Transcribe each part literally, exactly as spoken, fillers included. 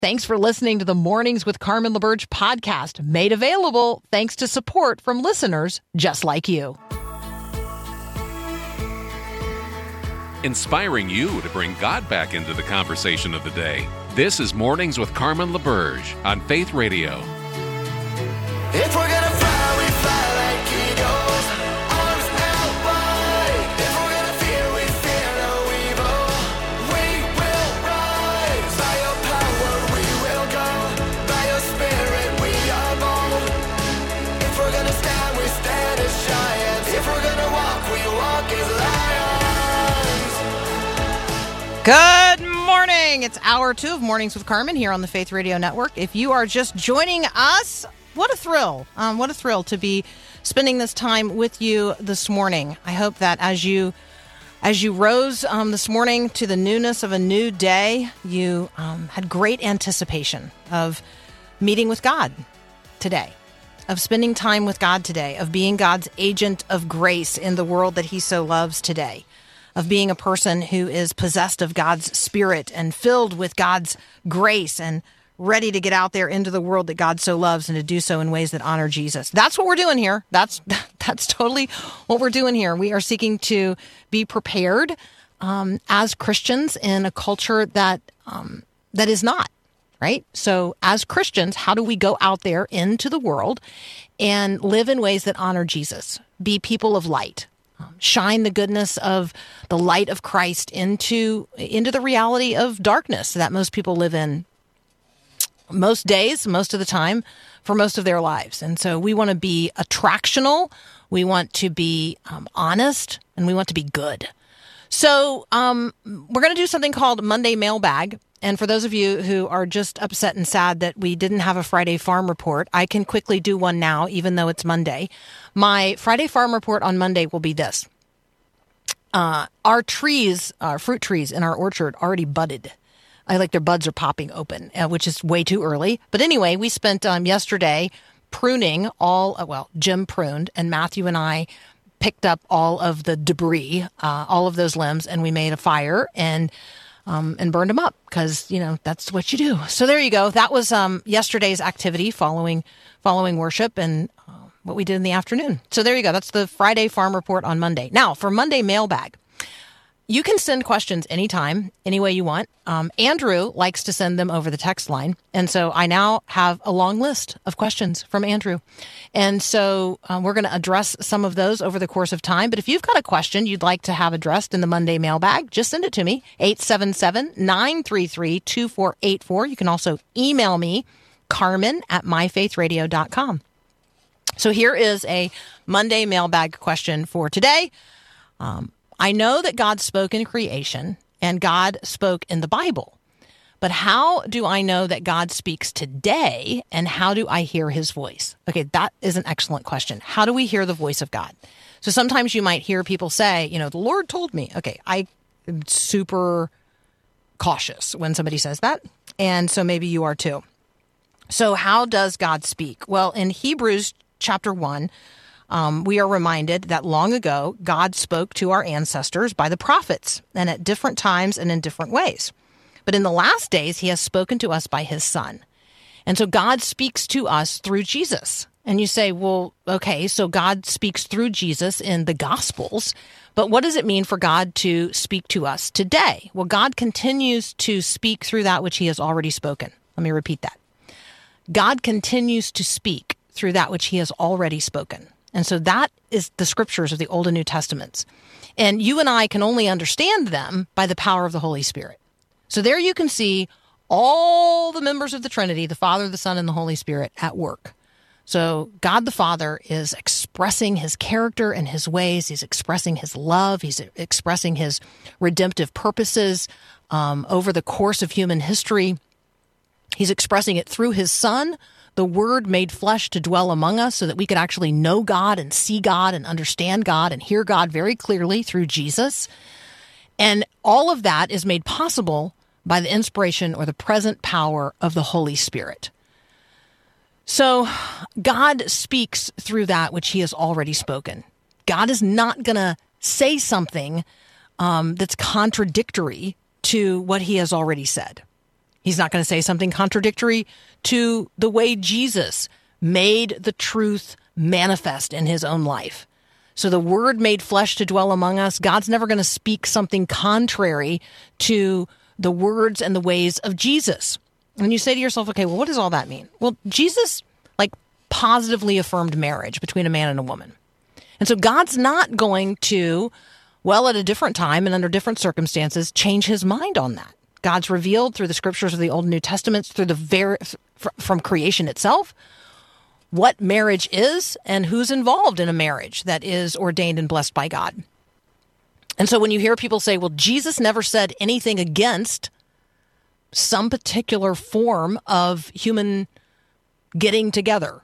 Thanks for listening to the Mornings with Carmen LaBerge podcast, made available thanks to support from listeners just like you. Inspiring you to bring God back into the conversation of the day. This is Mornings with Carmen LaBerge on Faith Radio. If we're gonna fly, we fly like eagles, arms out wide. If we're gonna fear, we fear no evil. We will rise. By your power we will go. By your spirit we are bold. If we're gonna stand, we stand as giants. If we're gonna walk, we walk as lions. Good morning. It's hour two of Mornings with Carmen here on the Faith Radio Network. If you are just joining us, what a thrill. Um, what a thrill to be spending this time with you this morning. I hope that as you as you rose um, this morning to the newness of a new day, you um, had great anticipation of meeting with God today, of spending time with God today, of being God's agent of grace in the world that he so loves today, of being a person who is possessed of God's Spirit and filled with God's grace and ready to get out there into the world that God so loves and to do so in ways that honor Jesus. That's what we're doing here. That's that's totally what we're doing here. We are seeking to be prepared um, as Christians in a culture that um, that is not, right? So as Christians, how do we go out there into the world and live in ways that honor Jesus? Be people of light. Shine the goodness of the light of Christ into into the reality of darkness that most people live in most days, most of the time, for most of their lives. And so we want to be attractional, we want to be um, honest, and we want to be good. So um, we're going to do something called Monday Mailbag. And for those of you who are just upset and sad that we didn't have a Friday Farm Report, I can quickly do one now, even though it's Monday. My Friday Farm Report on Monday will be this. Uh, our trees, our fruit trees in our orchard already budded. I like their buds are popping open, uh, which is way too early. But anyway, we spent um, yesterday pruning all, uh, well, Jim pruned, and Matthew and I picked up all of the debris, uh, all of those limbs, and we made a fire and um, and burned them up because, you know, that's what you do. So there you go. That was um, yesterday's activity following following worship and uh, what we did in the afternoon. So there you go. That's the Friday Farm Report on Monday. Now, for Monday Mailbag. You can send questions anytime, any way you want. Um, Andrew likes to send them over the text line. And so I now have a long list of questions from Andrew. And so um, we're going to address some of those over the course of time. But if you've got a question you'd like to have addressed in the Monday mailbag, just send it to me, eight seven seven, nine three three, two four eight four. You can also email me, Carmen at my faith radio dot com. So here is a Monday mailbag question for today. Um, I know that God spoke in creation and God spoke in the Bible, but how do I know that God speaks today and how do I hear his voice? Okay, that is an excellent question. How do we hear the voice of God? So sometimes you might hear people say, you know, the Lord told me. Okay, I am super cautious when somebody says that, and so maybe you are too. So how does God speak? Well, in Hebrews chapter one, Um, we are reminded that long ago, God spoke to our ancestors by the prophets and at different times and in different ways. But in the last days, he has spoken to us by his son. And so God speaks to us through Jesus. And you say, well, okay, so God speaks through Jesus in the Gospels. But what does it mean for God to speak to us today? Well, God continues to speak through that which he has already spoken. Let me repeat that. God continues to speak through that which he has already spoken. And so that is the scriptures of the Old and New Testaments. And you and I can only understand them by the power of the Holy Spirit. So there you can see all the members of the Trinity, the Father, the Son, and the Holy Spirit at work. So God the Father is expressing his character and his ways. He's expressing his love. He's expressing his redemptive purposes um, over the course of human history. He's expressing it through his Son, the Word made flesh to dwell among us so that we could actually know God and see God and understand God and hear God very clearly through Jesus. And all of that is made possible by the inspiration or the present power of the Holy Spirit. So God speaks through that which he has already spoken. God is not going to say something um, that's contradictory to what he has already said. He's not going to say something contradictory to the way Jesus made the truth manifest in his own life. So the Word made flesh to dwell among us. God's never going to speak something contrary to the words and the ways of Jesus. And you say to yourself, okay, well, what does all that mean? Well, Jesus like positively affirmed marriage between a man and a woman. And so God's not going to, well, at a different time and under different circumstances, change his mind on that. God's revealed through the scriptures of the Old and New Testaments, through the very, from creation itself, what marriage is and who's involved in a marriage that is ordained and blessed by God. And so when you hear people say, well, Jesus never said anything against some particular form of human getting together.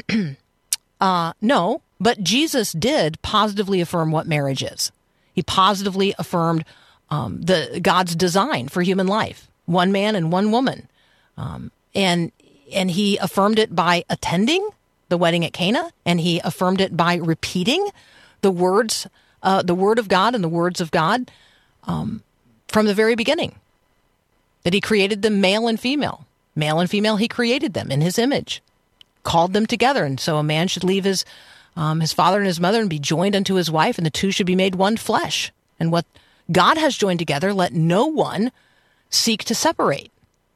uh, no, but Jesus did positively affirm what marriage is. He positively affirmed um, the God's design for human life, one man and one woman. Um, and and he affirmed it by attending the wedding at Cana, and he affirmed it by repeating the words, uh, the word of God and the words of God um, from the very beginning. That he created them male and female. Male and female, he created them in his image, called them together. And so a man should leave his um, his father and his mother and be joined unto his wife, and the two should be made one flesh. And what God has joined together, let no one seek to separate.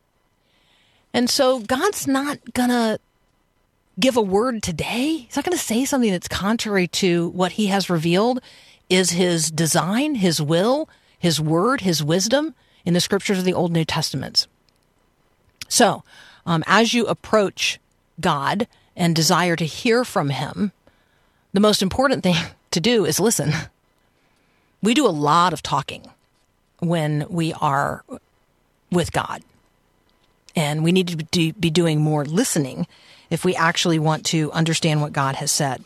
And so God's not going to give a word today. He's not going to say something that's contrary to what he has revealed is his design, his will, his word, his wisdom in the scriptures of the Old and New Testaments. So, um, as you approach God and desire to hear from him, the most important thing to do is listen. We do a lot of talking when we are with God. And we need to do, be doing more listening if we actually want to understand what God has said.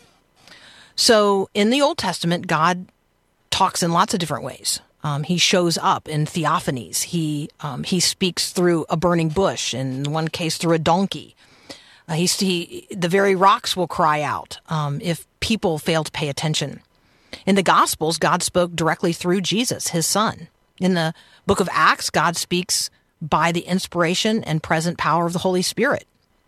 So in the Old Testament, God talks in lots of different ways. Um, he shows up in theophanies. He um, he speaks through a burning bush, in one case through a donkey. Uh, he, he, the very rocks will cry out um, if people fail to pay attention. In the Gospels, God spoke directly through Jesus, his son. In the book of Acts, God speaks by the inspiration and present power of the Holy Spirit.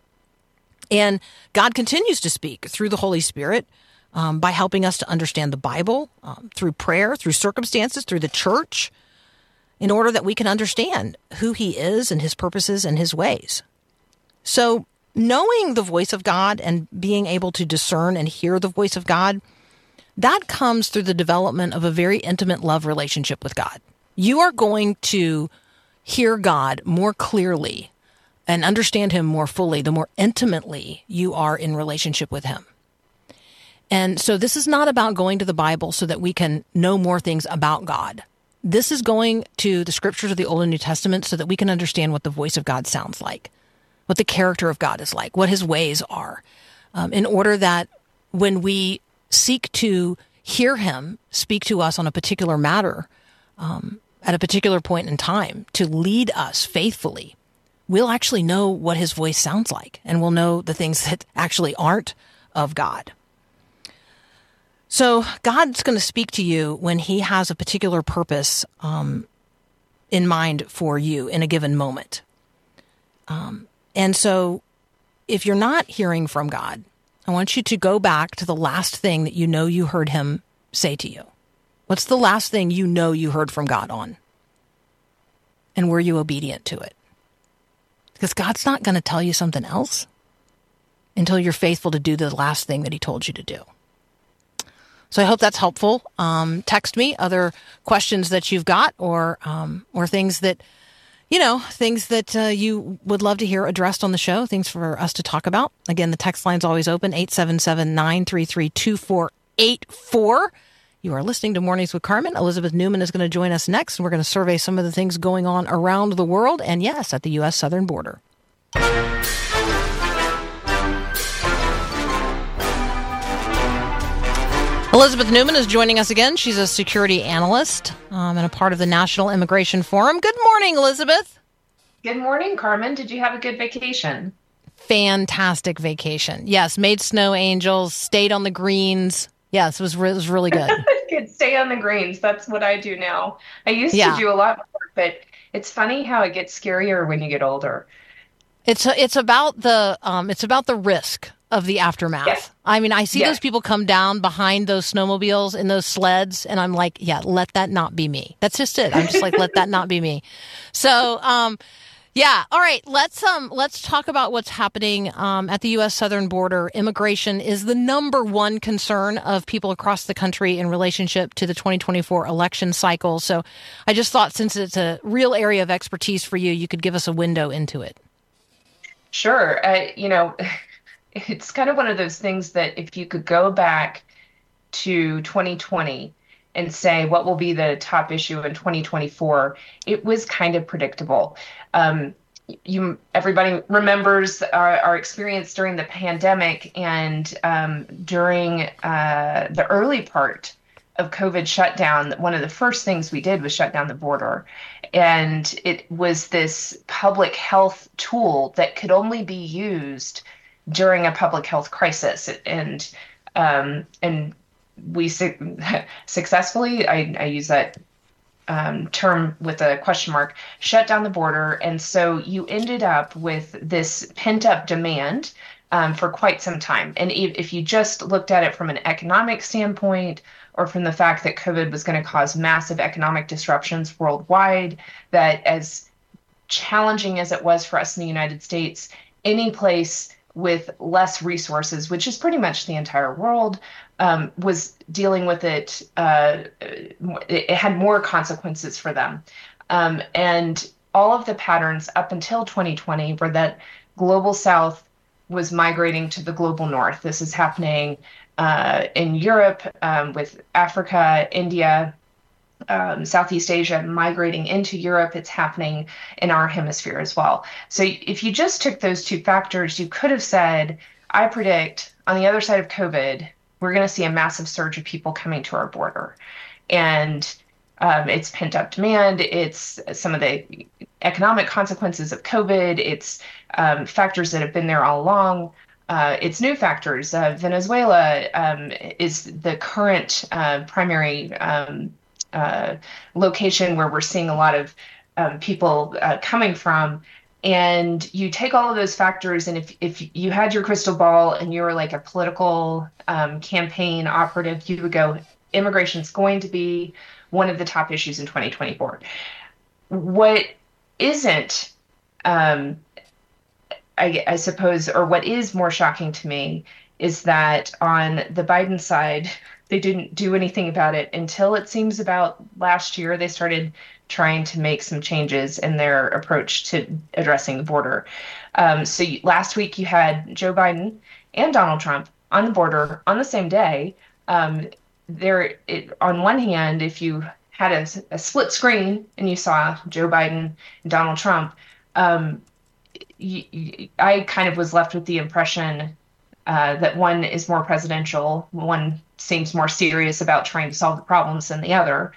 And God continues to speak through the Holy Spirit um, by helping us to understand the Bible, um, through prayer, through circumstances, through the church, in order that we can understand who he is and his purposes and his ways. So knowing the voice of God and being able to discern and hear the voice of God, that comes through the development of a very intimate love relationship with God. You are going to hear God more clearly and understand him more fully the more intimately you are in relationship with him. And so this is not about going to the Bible so that we can know more things about God. This is going to the scriptures of the Old and New Testament so that we can understand what the voice of God sounds like, what the character of God is like, what his ways are, um, in order that when we seek to hear him speak to us on a particular matter, um, at a particular point in time, to lead us faithfully, we'll actually know what his voice sounds like, and we'll know the things that actually aren't of God. So God's going to speak to you when he has a particular purpose um, in mind for you in a given moment. Um, and so if you're not hearing from God, I want you to go back to the last thing that you know you heard him say to you. What's the last thing you know you heard from God on? And were you obedient to it? Because God's not going to tell you something else until you're faithful to do the last thing that he told you to do. So I hope that's helpful. Um, text me other questions that you've got, or um, or things that, you know, things that uh, you would love to hear addressed on the show, things for us to talk about. Again, the text line's always open, eight seven seven, nine three three, two four eight four. You are listening to Mornings with Carmen. Elizabeth Newman is going to join us next, and we're going to survey some of the things going on around the world, and yes, at the U S southern border. Elizabeth Newman is joining us again. She's a security analyst um, and a part of the National Immigration Forum. Good morning, Elizabeth. Good morning, Carmen. Did you have a good vacation? Fantastic vacation. Yes, made snow angels, stayed on the greens. Yes, it was, re- it was really good. Good. Stay on the greens. That's what I do now. I used Yeah. to do a lot more, but It's funny how it gets scarier when you get older. It's it's about the um, it's about the risk of the aftermath. Yes. I mean, I see Yes. those people come down behind those snowmobiles in those sleds, and I'm like, yeah, let that not be me. That's just it. I'm just like, let that not be me. So, um, yeah. All right. Let's um let's talk about what's happening um, at the U S southern border. Immigration is the number one concern of people across the country in relationship to the twenty twenty-four election cycle. So, I just thought since it's a real area of expertise for you, you could give us a window into it. Sure. Uh, you know, it's kind of one of those things that if you could go back to twenty twenty and say what will be the top issue in twenty twenty-four, it was kind of predictable. Um, you, everybody remembers our, our experience during the pandemic and um, during uh, the early part of COVID shutdown. One of the first things we did was shut down the border. And it was this public health tool that could only be used during a public health crisis. And um, and we su- successfully, I, I use that um, term with a question mark, shut down the border. And so you ended up with this pent up demand um, for quite some time. And if, if you just looked at it from an economic standpoint, or from the fact that COVID was going to cause massive economic disruptions worldwide, that as challenging as it was for us in the United States, any place with less resources, which is pretty much the entire world, um, was dealing with it. Uh, it had more consequences for them. Um, and all of the patterns up until twenty twenty were that global South was migrating to the global North. This is happening uh, in Europe um, with Africa, India, um, Southeast Asia migrating into Europe. It's happening in our hemisphere as well. So if you just took those two factors, you could have said, I predict on the other side of COVID, we're going to see a massive surge of people coming to our border. And um, it's pent up demand. It's some of the economic consequences of COVID. It's um, factors that have been there all along. Uh, it's new factors. Uh, Venezuela um, is the current uh, primary um, uh, location where we're seeing a lot of um, people uh, coming from. And you take all of those factors, and if, if you had your crystal ball and you were like a political um, campaign operative, you would go, immigration is going to be one of the top issues in twenty twenty-four. What isn't, um, I, I suppose, or what is more shocking to me is that on the Biden side, they didn't do anything about it until it seems about last year. They started trying to make some changes in their approach to addressing the border. Um, so you, last week you had Joe Biden and Donald Trump on the border on the same day. Um, there, it, on one hand, if you had a, a split screen and you saw Joe Biden and Donald Trump, um, y- y- I kind of was left with the impression uh, that one is more presidential, one seems more serious about trying to solve the problems than the other.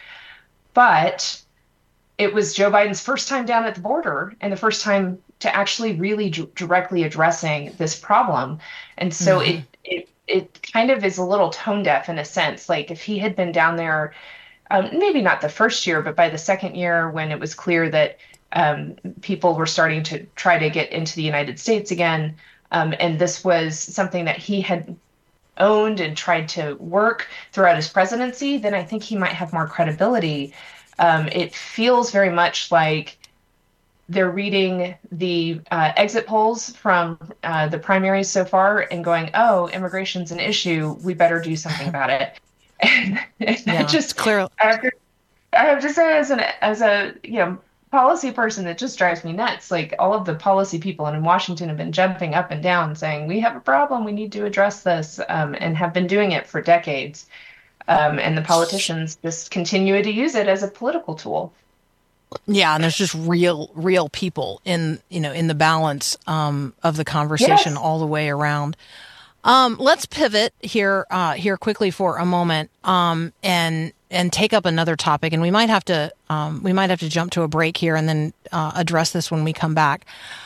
But it was Joe Biden's first time down at the border and the first time to actually really d- directly addressing this problem. And so mm-hmm. it, it it kind of is a little tone deaf in a sense. Like if he had been down there, um, maybe not the first year, but by the second year when it was clear that um, people were starting to try to get into the United States again, um, and this was something that he had owned and tried to work throughout his presidency, then I think he might have more credibility. Um, it feels very much like they're reading the uh, exit polls from uh, the primaries so far and going, oh, immigration's an issue. We better do something about it. And, and yeah, just clear. I have, to, I have to say, as an as a you know policy person, that just drives me nuts. Like all of the policy people in Washington have been jumping up and down saying, we have a problem. We need to address this, um, and have been doing it for decades. Um, and the politicians just continue to use it as a political tool. Yeah, and there's just real, real people in you know in the balance um, of the conversation yes. all the way around. Um, let's pivot here uh, here quickly for a moment um, and and take up another topic, and we might have to um, we might have to jump to a break here and then uh, address this when we come back.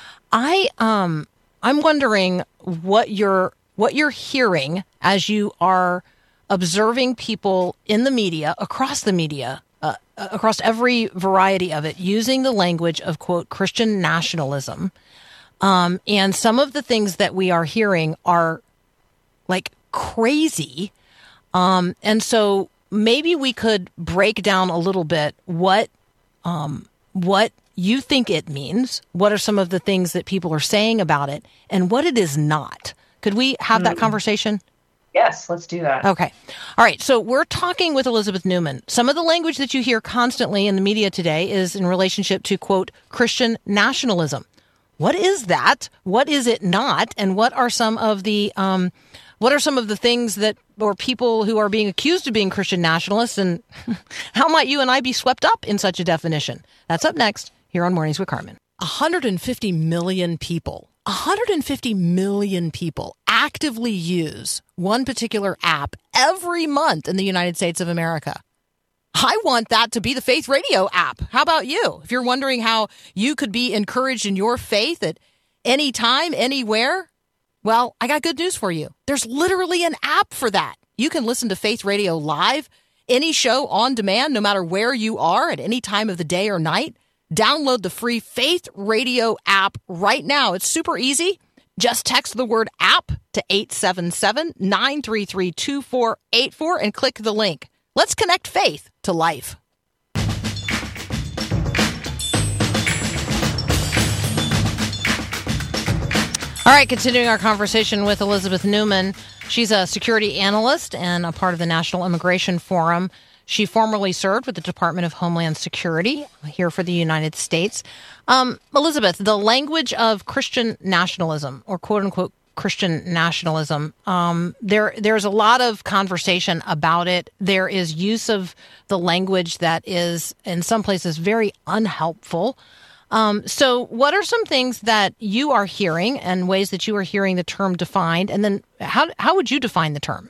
I um I'm wondering what you're what you're hearing as you are observing people in the media, across the media, uh, across every variety of it, using the language of, quote, Christian nationalism. Um, and some of the things that we are hearing are like crazy. Um, and so maybe we could break down a little bit what um, what you think it means. What are some of the things that people are saying about it, and what it is not? Could we have that conversation? Yes, let's do that. Okay. All right. So we're talking with Elizabeth Newman. Some of the language that you hear constantly in the media today is in relationship to, quote, Christian nationalism. What is that? What is it not? And what are some of the um, what are some of the things that, or people who are being accused of being Christian nationalists, and how might you and I be swept up in such a definition? That's up next here on Mornings with Carmen. one hundred fifty million people, one hundred fifty million people actively use one particular app every month in the United States of America. I want that to be the Faith Radio app. How about you? If you're wondering how you could be encouraged in your faith at any time, anywhere, well, I got good news for you. There's literally an app for that. You can listen to Faith Radio live, any show on demand, no matter where you are at any time of the day or night. Download the free Faith Radio app right now. It's super easy. Just text the word app to eight seven seven, nine three three, two four eight four and click the link. Let's connect faith to life. All right, continuing our conversation with Elizabeth Newman. She's a security analyst and a part of the National Immigration Forum. She formerly served with the Department of Homeland Security here for the United States. Um, Elizabeth, the language of Christian nationalism, or quote-unquote Christian nationalism, um, there there's a lot of conversation about it. There is use of the language that is, in some places, very unhelpful. Um, so what are some things that you are hearing and ways that you are hearing the term defined? And then how how would you define the term?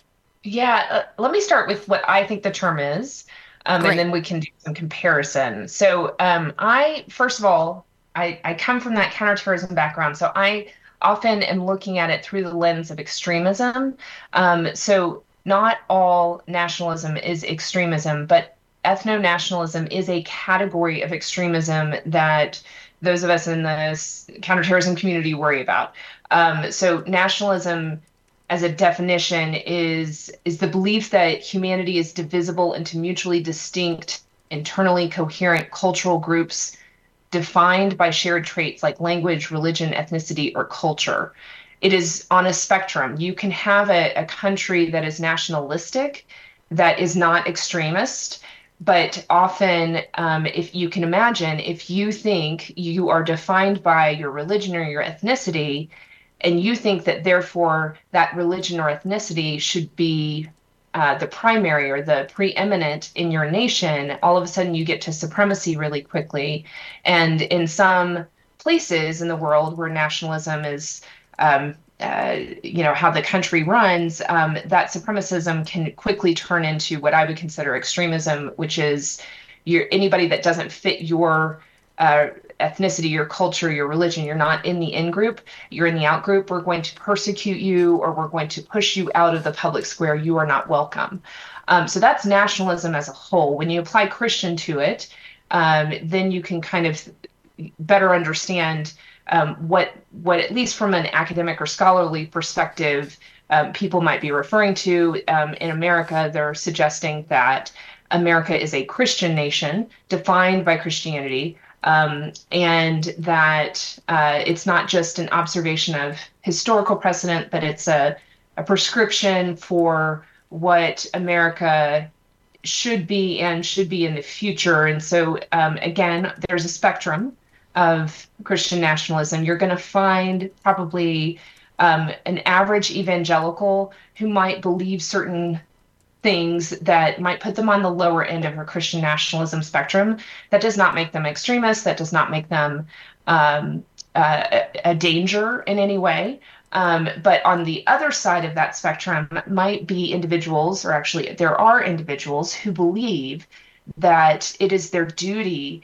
Yeah, uh, let me start with what I think the term is, um, and then we can do some comparison. So um, I, first of all, I, I come from that counterterrorism background, so I often am looking at it through the lens of extremism. Um, so not all nationalism is extremism, but ethno-nationalism is a category of extremism that those of us in the counterterrorism community worry about. Um, so nationalism, as a definition, is is the belief that humanity is divisible into mutually distinct, internally coherent cultural groups defined by shared traits like language, religion, ethnicity, or culture. It is on a spectrum. You can have a, a country that is nationalistic, that is not extremist, but often, um, if you can imagine, if you think you are defined by your religion or your ethnicity, and you think that therefore that religion or ethnicity should be uh, the primary or the preeminent in your nation, all of a sudden you get to supremacy really quickly. And in some places in the world where nationalism is, um, uh, you know, how the country runs, um, that supremacism can quickly turn into what I would consider extremism, which is your, anybody that doesn't fit your uh, ethnicity, your culture, your religion. You're not in the in group, you're in the out group. We're going to persecute you, or we're going to push you out of the public square. You are not welcome. Um, so that's nationalism as a whole. When you apply Christian to it, um, then you can kind of better understand um, what, what, at least from an academic or scholarly perspective, um, people might be referring to. Um, in America, they're suggesting that America is a Christian nation defined by Christianity. Um, and that uh, it's not just an observation of historical precedent, but it's a, a prescription for what America should be and should be in the future. And so, um, again, there's a spectrum of Christian nationalism. You're going to find probably um, an average evangelical who might believe certain things that might put them on the lower end of a Christian nationalism spectrum. That does not make them extremists. That does not make them um, uh, a danger in any way. Um, but on the other side of that spectrum might be individuals, or actually there are individuals who believe that it is their duty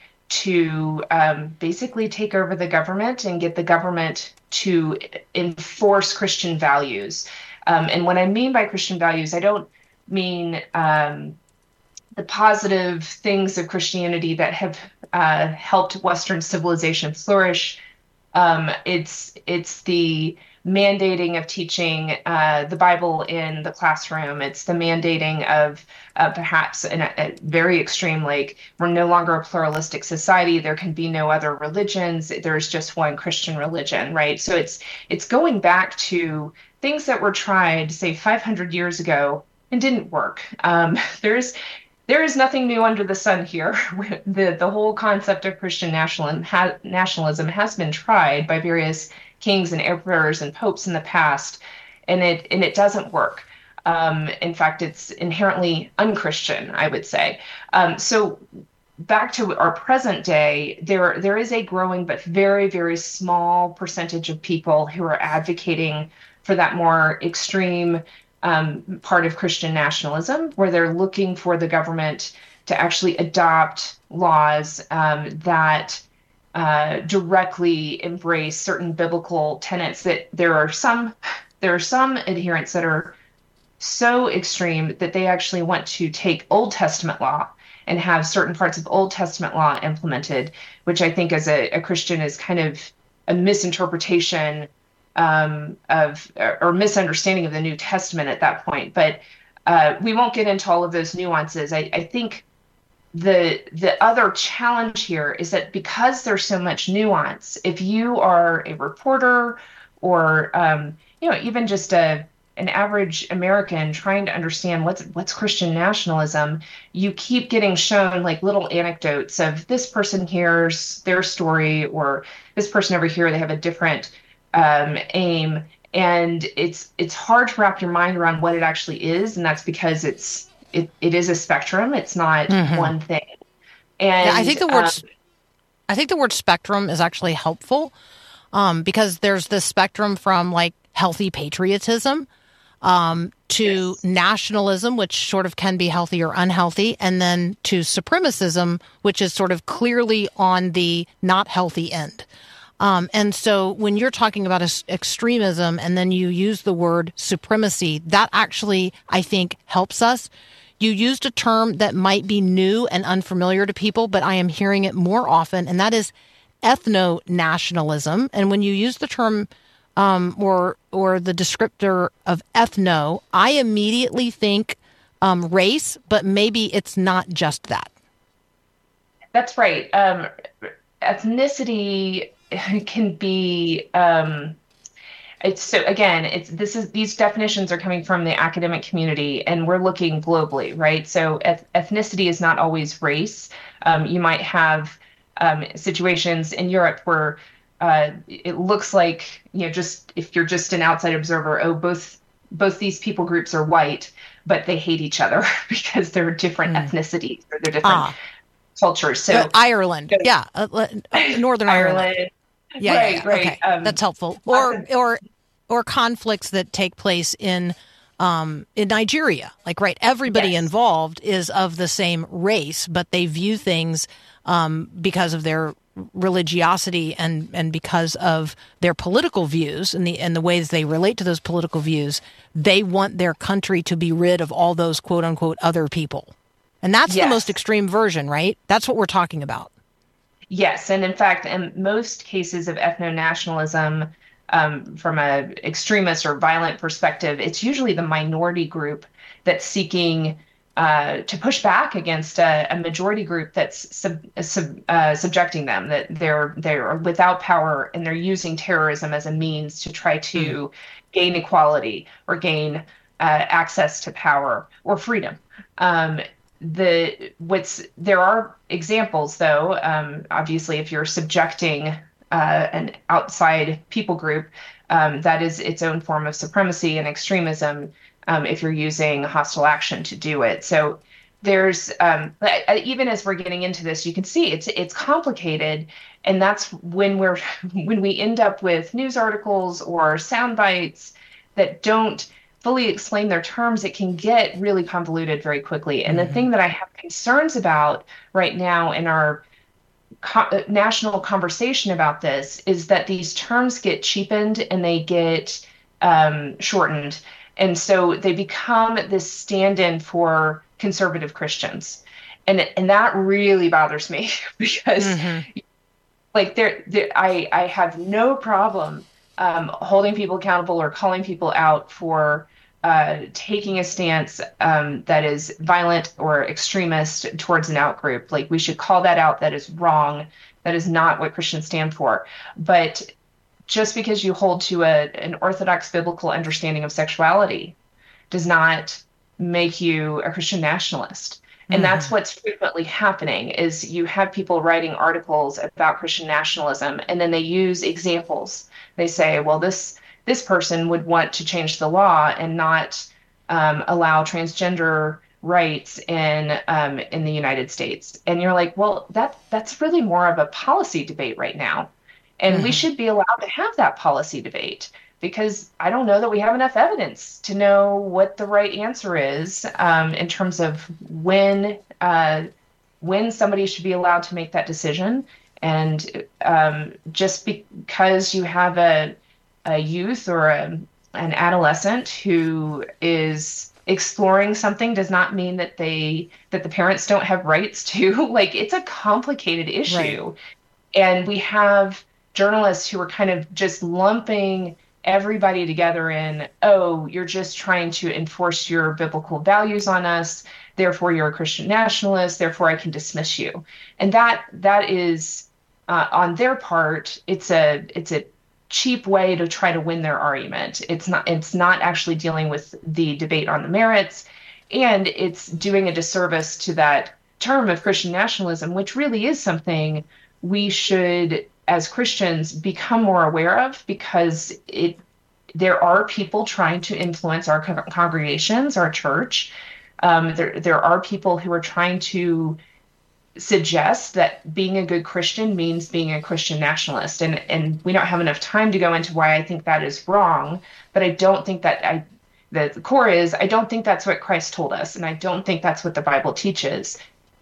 to um, basically take over the government and get the government to enforce Christian values. Um, and what I mean by Christian values, I don't mean um, the positive things of Christianity that have uh, helped Western civilization flourish. Um, it's it's the mandating of teaching uh, the Bible in the classroom. It's the mandating of uh, perhaps in a, a very extreme, like we're no longer a pluralistic society. There can be no other religions. There's just one Christian religion, right? So it's it's going back to things that were tried, say, five hundred years ago and didn't work. Um, there's there is nothing new under the sun here. the The whole concept of Christian nationalism, ha- nationalism has been tried by various kings and emperors and popes in the past, and it and it doesn't work. Um, in fact, it's inherently unchristian, I would say. Um, so back to our present day, there there is a growing but very, very small percentage of people who are advocating for that more extreme um, part of Christian nationalism, where they're looking for the government to actually adopt laws um, that uh, directly embrace certain biblical tenets. That there are some there are some adherents that are so extreme that they actually want to take Old Testament law and have certain parts of Old Testament law implemented, which I think as a, a Christian is kind of a misinterpretation um, of or misunderstanding of the New Testament at that point. But uh, we won't get into all of those nuances. I, I think the the other challenge here is that because there's so much nuance, if you are a reporter or um, you know even just a an average American trying to understand what's what's Christian nationalism, you keep getting shown like little anecdotes of this person here's their story, or this person over here, they have a different um, aim. And it's it's hard to wrap your mind around what it actually is. And that's because it's it, it is a spectrum. It's not mm-hmm. one thing. And yeah, I think the word um, I think the word spectrum is actually helpful um, because there's this spectrum from like healthy patriotism Um, to yes. nationalism, which sort of can be healthy or unhealthy, and then to supremacism, which is sort of clearly on the not healthy end. Um, and so when you're talking about a, extremism and then you use the word supremacy, that actually, I think, helps us. You used a term that might be new and unfamiliar to people, but I am hearing it more often, and that is ethno-nationalism. And when you use the term Um, or or the descriptor of ethno, I immediately think um, race, but maybe it's not just that. That's right. Um, ethnicity can be. Um, it's so again, it's this is these definitions are coming from the academic community, and we're looking globally, right? So eth- ethnicity is not always race. Um, you might have um, situations in Europe where Uh, it looks like, you know, just if you're just an outside observer, oh, both both these people groups are white, but they hate each other because they're different mm. ethnicities or they're different ah. cultures. So uh, Ireland, so, yeah, uh, uh, Northern Ireland, Ireland. Yeah, right, yeah, yeah. right. Okay. Um, that's helpful. Or of, or or conflicts that take place in um, in Nigeria, like right, everybody yes. involved is of the same race, but they view things um, because of their religiosity and and because of their political views and the and the ways they relate to those political views, they want their country to be rid of all those quote unquote other people. And that's yes. the most extreme version, right? That's what we're talking about. Yes. And in fact, in most cases of ethno-nationalism, um, from a extremist or violent perspective, it's usually the minority group that's seeking Uh, to push back against a, a majority group that's sub, sub, uh, subjecting them, that they're they're without power and they're using terrorism as a means to try to mm. gain equality or gain uh, access to power or freedom. Um, the what's there are examples though. Um, obviously, if you're subjecting uh, an outside people group, um, that is its own form of supremacy and extremism. Um, if you're using hostile action to do it. So there's, um, even as we're getting into this, you can see it's it's complicated. And that's when we're when we end up with news articles or sound bites that don't fully explain their terms, it can get really convoluted very quickly. And mm-hmm. the thing that I have concerns about right now in our co- national conversation about this is that these terms get cheapened and they get um, shortened. And so they become this stand-in for conservative Christians. And and that really bothers me because Mm-hmm. like there, there I I have no problem um, holding people accountable or calling people out for uh, taking a stance um, that is violent or extremist towards an out group. Like we should call that out. That is wrong. That is not what Christians stand for. But just because you hold to a an orthodox biblical understanding of sexuality does not make you a Christian nationalist. And Mm-hmm. that's what's frequently happening is you have people writing articles about Christian nationalism, and then they use examples. They say, well, this this person would want to change the law and not um, allow transgender rights in um, in the United States. And you're like, well, that that's really more of a policy debate right now. And we Mm-hmm. should be allowed to have that policy debate because I don't know that we have enough evidence to know what the right answer is um, in terms of when uh, when somebody should be allowed to make that decision. And um, just because you have a a youth or a, an adolescent who is exploring something does not mean that they that the parents don't have rights to. Like it's a complicated issue. Right. And we have journalists who are kind of just lumping everybody together in, oh, you're just trying to enforce your biblical values on us, therefore you're a Christian nationalist, therefore I can dismiss you. And that that is uh, on their part, it's a it's a cheap way to try to win their argument. It's not it's not actually dealing with the debate on the merits, and it's doing a disservice to that term of Christian nationalism, which really is something we should, as Christians, become more aware of, because it there are people trying to influence our con- congregations, our church. Um, there there are people who are trying to suggest that being a good Christian means being a Christian nationalist, and and we don't have enough time to go into why I think that is wrong. But I don't think that I the, the core is I don't think that's what Christ told us, and I don't think that's what the Bible teaches.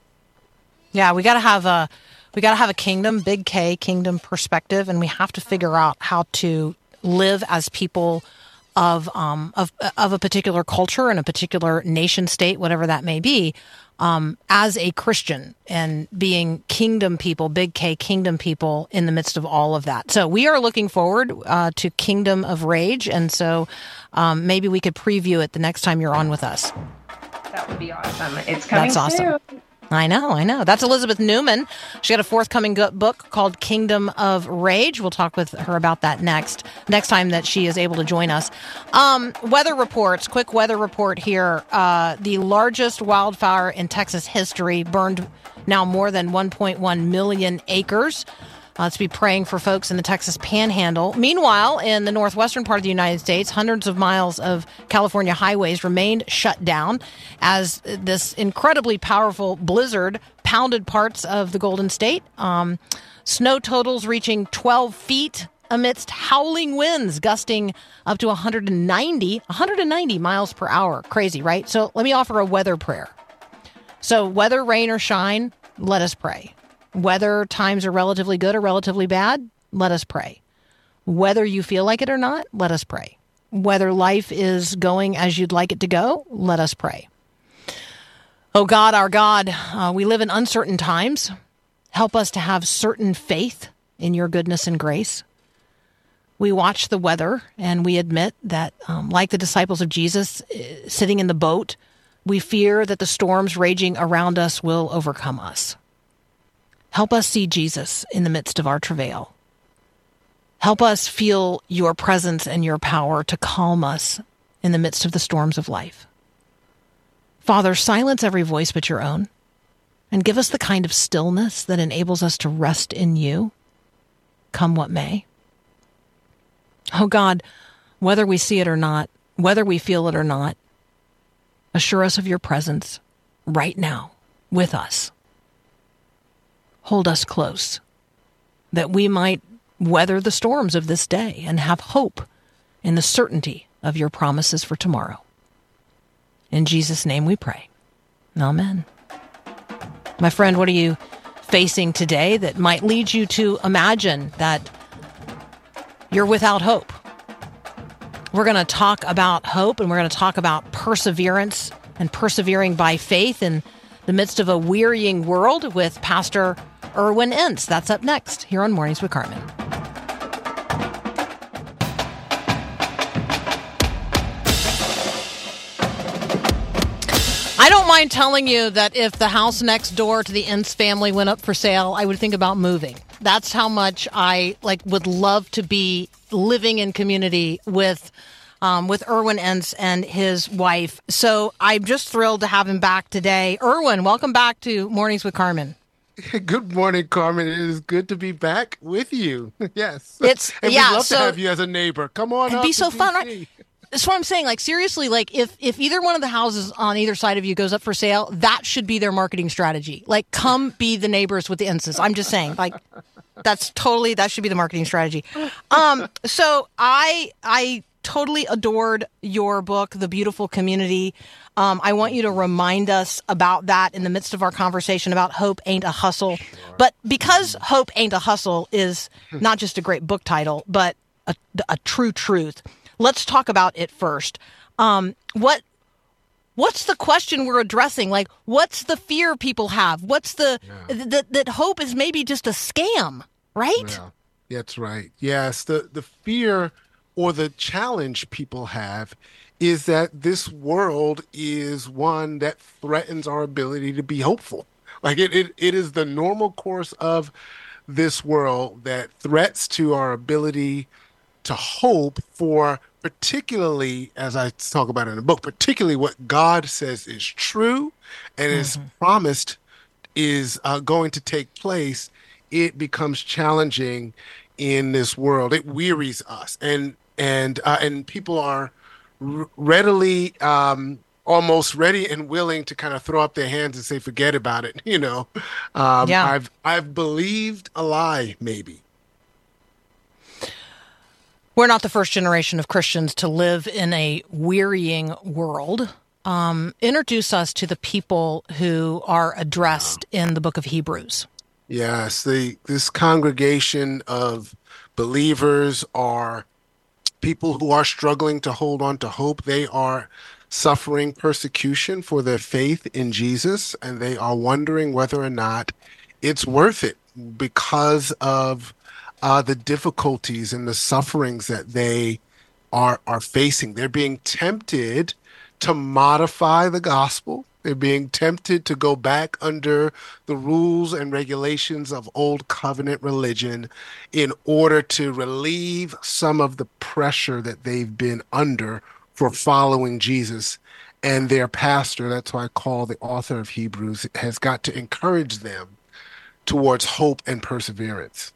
Yeah, we got to have a we got to have a kingdom, big K, kingdom perspective, and we have to figure out how to live as people of um of of a particular culture and a particular nation state, whatever that may be, um, as a Christian and being kingdom people, big K, kingdom people in the midst of all of that. So we are looking forward uh, to Kingdom of Rage, and so um, maybe we could preview it the next time you're on with us. That would be awesome. It's coming That's awesome. soon. I know, I know. That's Elizabeth Newman. She got a forthcoming go- book called Kingdom of Rage. We'll talk with her about that next next time that she is able to join us. Um, weather reports, quick weather report here. Uh, the largest wildfire in Texas history burned now more than one point one million acres. Uh, let's be praying for folks in the Texas Panhandle. Meanwhile, in the northwestern part of the United States, hundreds of miles of California highways remained shut down as this incredibly powerful blizzard pounded parts of the Golden State. Um, snow totals reaching twelve feet amidst howling winds gusting up to one hundred ninety, one hundred ninety miles per hour. Crazy, right? So let me offer a weather prayer. So whether rain or shine, let us pray. Whether times are relatively good or relatively bad, let us pray. Whether you feel like it or not, let us pray. Whether life is going as you'd like it to go, let us pray. Oh God, our God, uh, we live in uncertain times. Help us to have certain faith in your goodness and grace. We watch the weather and we admit that, um, like the disciples of Jesus uh, sitting in the boat, we fear that the storms raging around us will overcome us. Help us see Jesus in the midst of our travail. Help us feel your presence and your power to calm us in the midst of the storms of life. Father, silence every voice but your own, and give us the kind of stillness that enables us to rest in you, come what may. Oh God, whether we see it or not, whether we feel it or not, assure us of your presence right now with us. Hold us close, that we might weather the storms of this day and have hope in the certainty of your promises for tomorrow. In Jesus' name we pray. Amen. My friend, what are you facing today that might lead you to imagine that you're without hope? We're going to talk about hope, and we're going to talk about perseverance and persevering by faith in the midst of a wearying world with Pastor Erwin Entz. That's up next here on Mornings with Carmen. I don't mind telling you that if the house next door to the Entz family went up for sale, I would think about moving. That's how much I like would love to be living in community with um, with Erwin Entz and his wife. So I'm just thrilled to have him back today. Erwin, welcome back to Mornings with Carmen. Good morning, Carmen. It is good to be back with you. Yes, it's and yeah. we'd love so, to have you as a neighbor. Come on, it'd up be so to fun. D C. Right? That's what I'm saying. Like, seriously, like if, if either one of the houses on either side of you goes up for sale, that should be their marketing strategy. Like, come be the neighbors with the Entzes. I'm just saying, like, that's totally, that should be the marketing strategy. Um, so I, I totally adored your book, The Beautiful Community. Um, I want you to remind us about that in the midst of our conversation about Hope Ain't a Hustle. Sure. But because Hope Ain't a Hustle is not just a great book title, but a, a true truth. Let's talk about it first. Um, what what's the question we're addressing? Like, what's the fear people have? What's the yeah. that that hope is maybe just a scam, right? Yeah, that's right. Yes, the the fear or the challenge people have is that this world is one that threatens our ability to be hopeful. Like it it, it is the normal course of this world that threats to our ability to hope for, particularly, as I talk about in the book, particularly what God says is true and is mm-hmm. promised is uh, going to take place. It becomes challenging in this world. It wearies us, and and uh, and people are r- readily, um, almost ready and willing to kind of throw up their hands and say, "Forget about it." You know, um, yeah. I've I've believed a lie, maybe. We're not the first generation of Christians to live in a wearying world. Um, introduce us to the people who are addressed in the book of Hebrews. Yes, the this congregation of believers are people who are struggling to hold on to hope. They are suffering persecution for their faith in Jesus, and they are wondering whether or not it's worth it because of Uh, the difficulties and the sufferings that they are are facing. They're being tempted to modify the gospel. They're being tempted to go back under the rules and regulations of old covenant religion in order to relieve some of the pressure that they've been under for following Jesus. And their pastor, that's why I call the author of Hebrews, has got to encourage them towards hope and perseverance.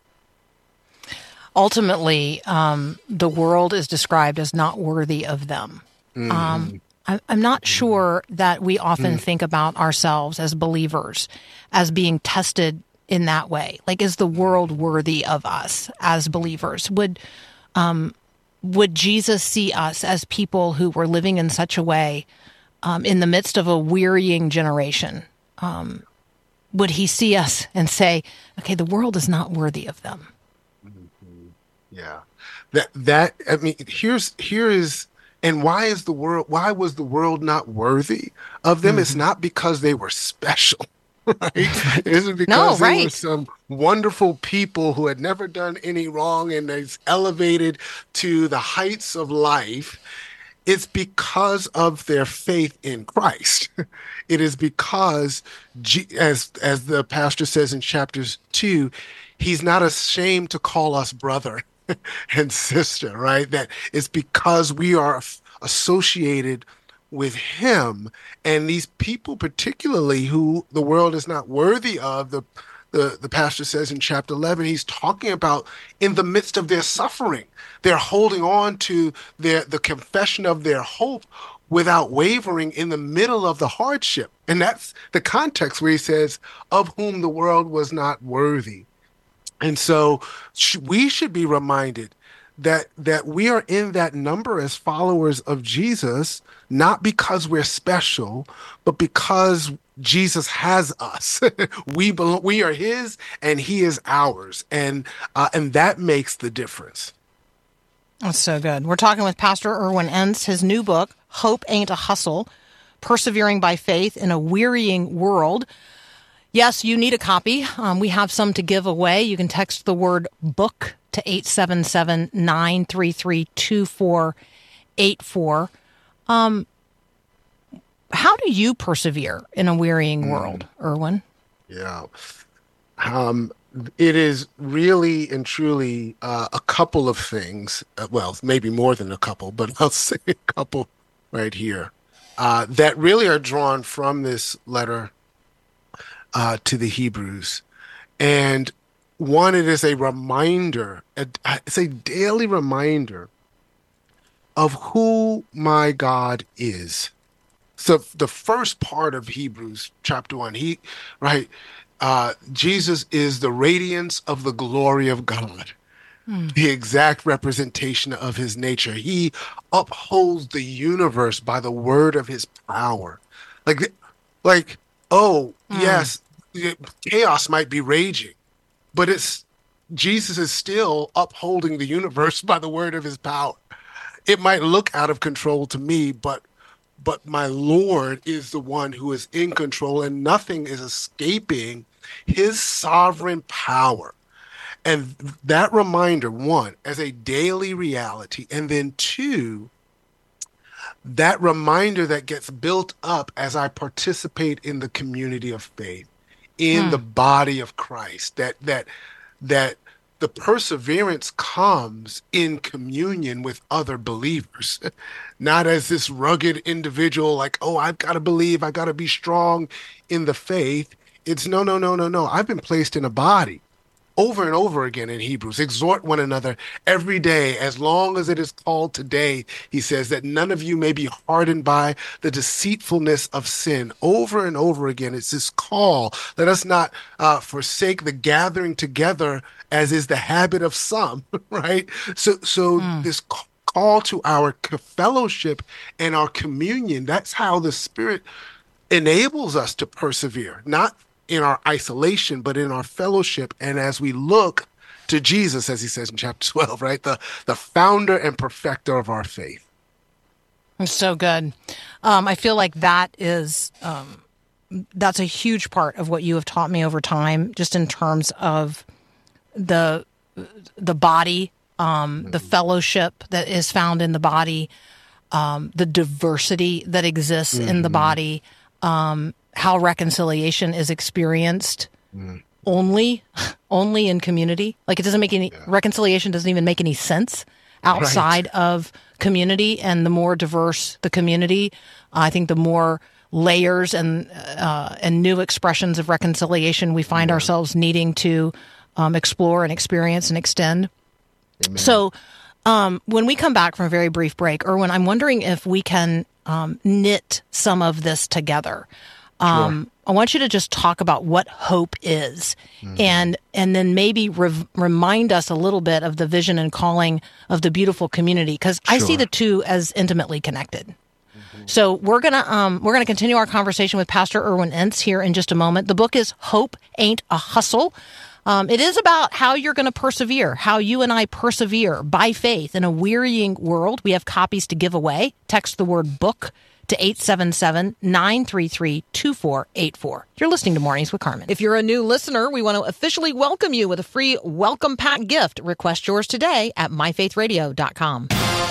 Ultimately, um, the world is described as not worthy of them. Mm. Um, I, I'm not sure that we often mm. think about ourselves as believers as being tested in that way. Like, is the world worthy of us as believers? Would um, would Jesus see us as people who were living in such a way um, in the midst of a wearying generation? Um, would he see us and say, okay, the world is not worthy of them? Yeah, that that I mean, here's here is, and why is the world? Why was the world not worthy of them? Mm-hmm. It's not because they were special, right? It isn't because no, they right. were some wonderful people who had never done any wrong and is elevated to the heights of life. It's because of their faith in Christ. It is because, as as the pastor says in chapters two, he's not ashamed to call us brother and sister, right? That it's because we are associated with him. And these people, particularly who the world is not worthy of, the, the, the pastor says in chapter eleven, he's talking about in the midst of their suffering, they're holding on to their the confession of their hope without wavering in the middle of the hardship. And that's the context where he says, of whom the world was not worthy. And so we should be reminded that that we are in that number as followers of Jesus, not because we're special, but because Jesus has us. we belong, we are his and he is ours. And uh, and that makes the difference. That's so good. We're talking with Pastor Erwin Entz. His new book, Hope Ain't a Hustle, persevering by faith in a wearying world. Yes, you need a copy. Um, we have some to give away. You can text the word book to eight seven seven, nine three three, two four eight four. Um, how do you persevere in a wearying world, Erwin? Yeah. Um, it is really and truly uh, a couple of things. Uh, well, maybe more than a couple, but I'll say a couple right here uh, that really are drawn from this letter uh, to the Hebrews. And one, it is a reminder, a, it's a daily reminder of who my God is. So the first part of Hebrews chapter one, he, right, uh, Jesus is the radiance of the glory of God, mm. the exact representation of his nature. He upholds the universe by the word of his power. Like, like, oh, mm. yes, chaos might be raging, but it's Jesus is still upholding the universe by the word of his power. It might look out of control to me, but but my Lord is the one who is in control, and nothing is escaping his sovereign power. And that reminder, one, as a daily reality, and then two, that reminder that gets built up as I participate in the community of faith, in hmm. the body of Christ, that that that the perseverance comes in communion with other believers, not as this rugged individual like, oh, I've got to believe, I got to be strong in the faith. It's no, no, no, no, no. I've been placed in a body over and over again in Hebrews. Exhort one another every day, as long as it is called today, he says, that none of you may be hardened by the deceitfulness of sin. Over and over again, it's this call. Let us not uh, forsake the gathering together, as is the habit of some, right? So, so mm. this call to our fellowship and our communion, that's how the Spirit enables us to persevere, not in our isolation, but in our fellowship. And as we look to Jesus, as he says in chapter twelve, right? The, the founder and perfecter of our faith. It's so good. Um, I feel like that is, um, that's a huge part of what you have taught me over time, just in terms of the, the body, um, mm-hmm. the fellowship that is found in the body, um, the diversity that exists mm-hmm. in the body, um, how reconciliation is experienced mm. only, only in community. Like it doesn't make any, yeah. reconciliation doesn't even make any sense outside right. of community. And the more diverse the community, uh, I think the more layers and, uh, and new expressions of reconciliation we find yeah. ourselves needing to, um, explore and experience and extend. Amen. So, um, when we come back from a very brief break, Erwin, I'm wondering if we can, um, knit some of this together. Um, sure. I want you to just talk about what hope is, mm-hmm. and and then maybe re- remind us a little bit of the vision and calling of the beautiful community, because sure. I see the two as intimately connected. Mm-hmm. So we're gonna um, we're gonna continue our conversation with Pastor Erwin Entz here in just a moment. The book is Hope Ain't a Hustle. Um, it is about how you're going to persevere, how you and I persevere by faith in a wearying world. We have copies to give away. Text the word book to eight seven seven, nine three three, two four eight four. You're listening to Mornings with Carmen. If you're a new listener, we want to officially welcome you with a free welcome pack gift. Request yours today at my faith radio dot com.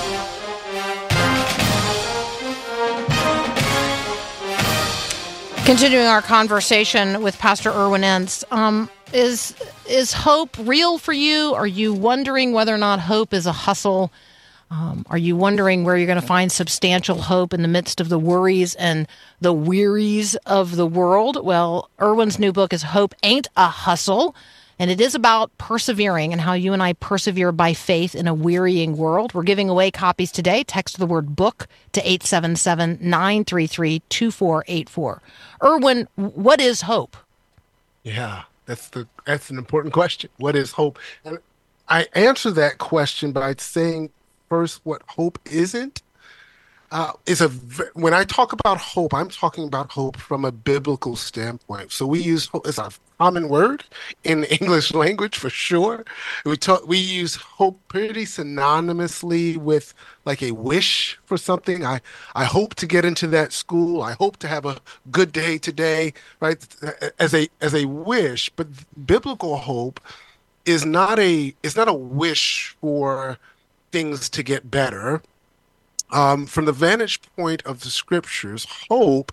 Continuing our conversation with Pastor Erwin Entz, um, is is hope real for you? Are you wondering whether or not hope is a hustle? Um, are you wondering where you're going to find substantial hope in the midst of the worries and the wearies of the world? Well, Erwin's new book is Hope Ain't a Hustle, and it is about persevering and how you and I persevere by faith in a wearying world. We're giving away copies today. Text the word book to eight seven seven, nine three three, two four eight four. Erwin, what is hope? Yeah, that's the that's an important question. What is hope? And I answer that question by saying first what hope isn't. uh, is a v- when I talk about hope, I'm talking about hope from a biblical standpoint. So we use hope as a common word in the English language for sure. We talk we use hope pretty synonymously with like a wish for something. I I hope to get into that school. I hope to have a good day today, right? As a as a wish, but biblical hope is not a is not a wish for things to get better. Um, from the vantage point of the scriptures, hope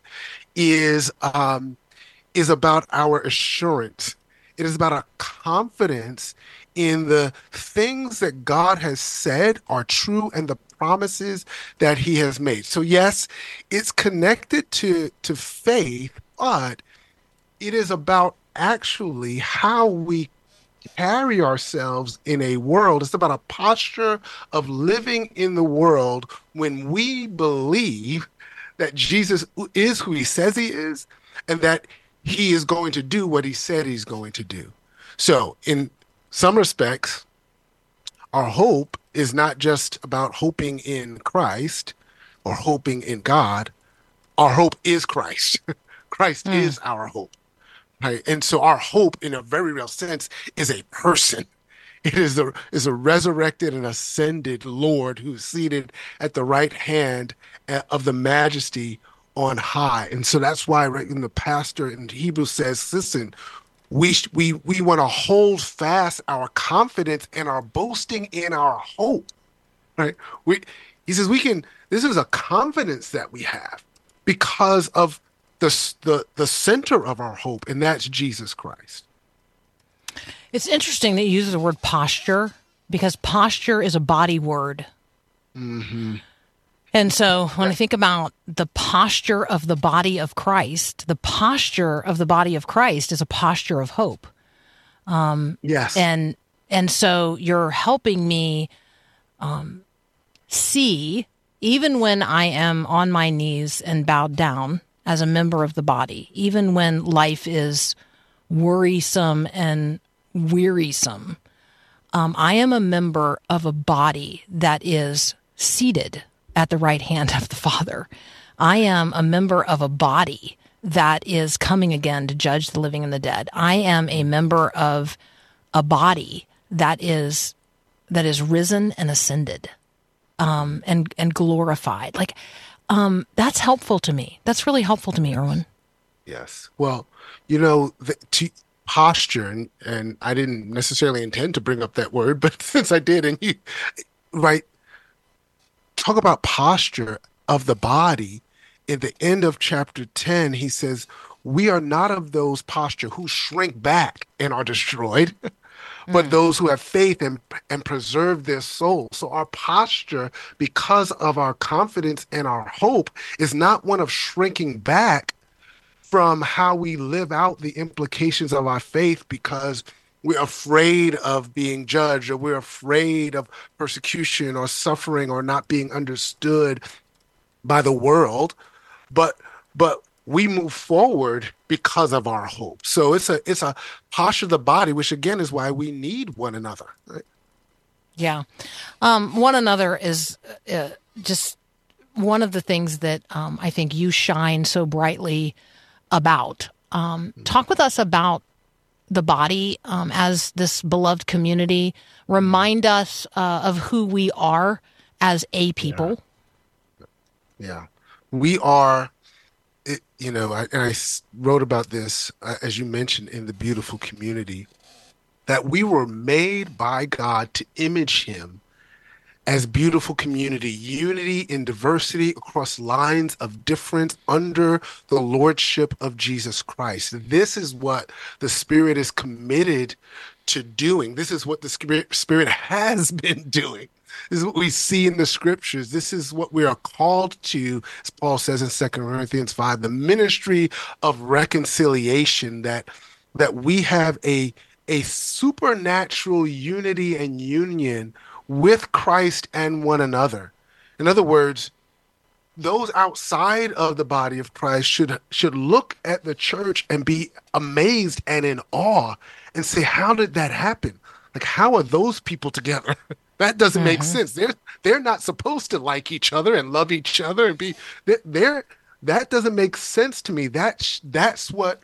is um, is about our assurance. It is about a confidence in the things that God has said are true and the promises that He has made. So yes, it's connected to to faith, but it is about actually how we carry ourselves in a world. It's about a posture of living in the world when we believe that Jesus is who He says He is and that He is going to do what He said He's going to do. So in some respects, our hope is not just about hoping in Christ or hoping in God. Our hope is Christ. Christ Mm. is our hope. Right. And so our hope in a very real sense is a person. It is a is a resurrected and ascended Lord who's seated at the right hand uh, of the majesty on high. And so that's why right in the pastor in Hebrews says, listen, we sh- we we want to hold fast our confidence and our boasting in our hope. Right. We he says we can this is a confidence that we have because of the the the center of our hope, and that's Jesus Christ. It's interesting that you use the word posture because posture is a body word. Mm-hmm. And so when I think about the posture of the body of Christ, the posture of the body of Christ is a posture of hope. Um, Yes. And and so you're helping me um, see, even when I am on my knees and bowed down as a member of the body, even when life is worrisome and wearisome, um, I am a member of a body that is seated at the right hand of the Father. I am a member of a body that is coming again to judge the living and the dead. I am a member of a body that is that is risen and ascended, um, and and glorified. Like, um, that's helpful to me. That's really helpful to me, Erwin. Yes. Well, you know, the t- posture, and, and I didn't necessarily intend to bring up that word, but since I did, and you, right, talk about posture of the body. At the end of chapter ten, he says, we are not of those posture who shrink back and are destroyed, but those who have faith and, and preserve their soul. So our posture, because of our confidence and our hope, is not one of shrinking back from how we live out the implications of our faith because we're afraid of being judged, or we're afraid of persecution or suffering or not being understood by the world, but but we move forward because of our hope. So it's a it's a posture of the body, which again is why we need one another. Right? Yeah. Um, one another is uh, just one of the things that um, I think you shine so brightly about. Um, talk with us about the body um, as this beloved community. Remind us uh, of who we are as a people. Yeah. We are, it, you know, I, and I s- wrote about this, uh, as you mentioned, in the beautiful community, that we were made by God to image Him as beautiful community, unity in diversity across lines of difference under the lordship of Jesus Christ. This is what the Spirit is committed to doing. This is what the Spirit Spirit has been doing. This is what we see in the scriptures. This is what we are called to, as Paul says in Second Corinthians five, the ministry of reconciliation, that that we have a, a supernatural unity and union with Christ and one another. In other words, those outside of the body of Christ should should look at the church and be amazed and in awe and say, how did that happen? Like, how are those people together? That doesn't make Mm-hmm. sense. They're they're not supposed to like each other and love each other and be they're, they're that doesn't make sense to me. That's that's what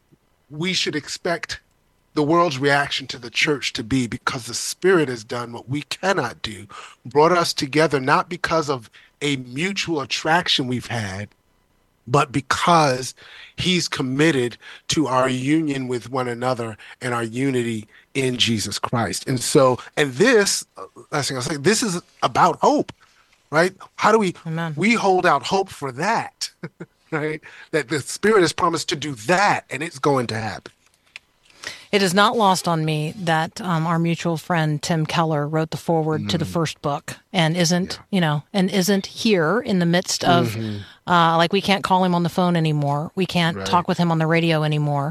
we should expect the world's reaction to the church to be, because the Spirit has done what we cannot do, brought us together not because of a mutual attraction we've had, but because he's committed to our union with one another and our unity in Jesus Christ. And so, and this, uh, last thing I'll say, this is about hope, right? How do we, Amen. we hold out hope for that, right? That the Spirit has promised to do that, and it's going to happen. It is not lost on me that um, our mutual friend Tim Keller wrote the foreword mm-hmm. to the first book, and isn't, yeah. you know, and isn't here in the midst of, mm-hmm. uh, like, we can't call him on the phone anymore. We can't right. talk with him on the radio anymore.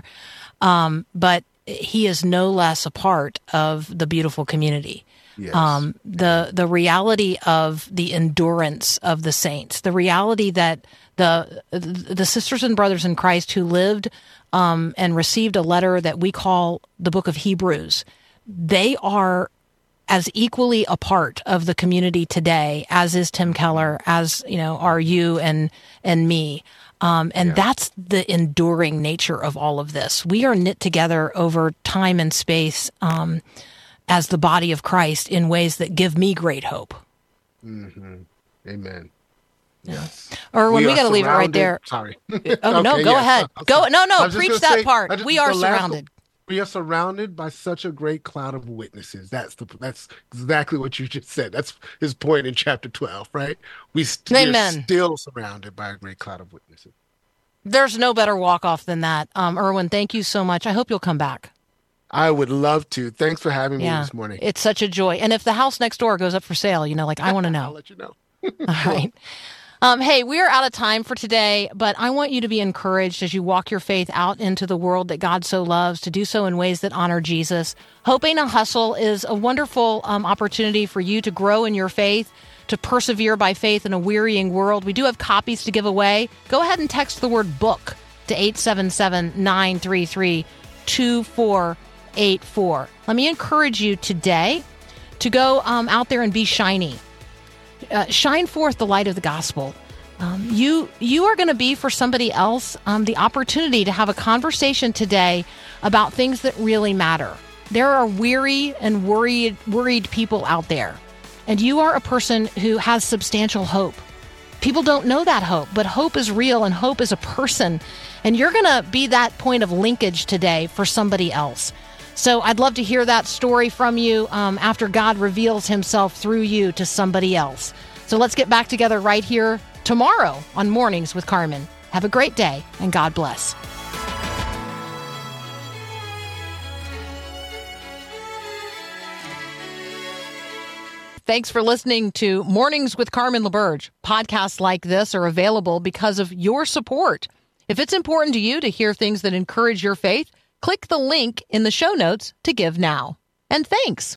Um, but he is no less a part of the beautiful community. Yes. Um, the the reality of the endurance of the saints, the reality that the the sisters and brothers in Christ who lived um, and received a letter that we call the Book of Hebrews, they are as equally a part of the community today as is Tim Keller, as you know, are you and and me. Um, and yeah. that's the enduring nature of all of this. We are knit together over time and space um, as the body of Christ in ways that give me great hope. Mm-hmm. Amen. Yes. Or when we, we got to leave it right there. Sorry. Oh, okay, no, go yes. ahead. Go. No, no, preach that say, part. Just, we are last, surrounded. We are surrounded by such a great cloud of witnesses. That's the that's exactly what you just said. That's his point in chapter twelve, right? We st- Amen. We're still surrounded by a great cloud of witnesses. There's no better walk-off than that. Um, Erwin, thank you so much. I hope you'll come back. I would love to. Thanks for having yeah, me this morning. It's such a joy. And if the house next door goes up for sale, you know, like, I want to know. I'll let you know. All right. Um, hey, we are out of time for today, but I want you to be encouraged as you walk your faith out into the world that God so loves, to do so in ways that honor Jesus. Hope Ain't a Hustle is a wonderful um, opportunity for you to grow in your faith, to persevere by faith in a wearying world. We do have copies to give away. Go ahead and text the word book to eight seven seven, nine three three, two four eight four. Let me encourage you today to go um, out there and be shiny. Uh, shine forth the light of the gospel. Um, you you are going to be for somebody else um, the opportunity to have a conversation today about things that really matter. There are weary and worried worried people out there, and you are a person who has substantial hope. People don't know that hope, but hope is real, and hope is a person, and you're going to be that point of linkage today for somebody else. So I'd love to hear that story from you um, after God reveals himself through you to somebody else. So let's get back together right here tomorrow on Mornings with Carmen. Have a great day, and God bless. Thanks for listening to Mornings with Carmen LaBerge. Podcasts like this are available because of your support. If it's important to you to hear things that encourage your faith, click the link in the show notes to give now. And thanks.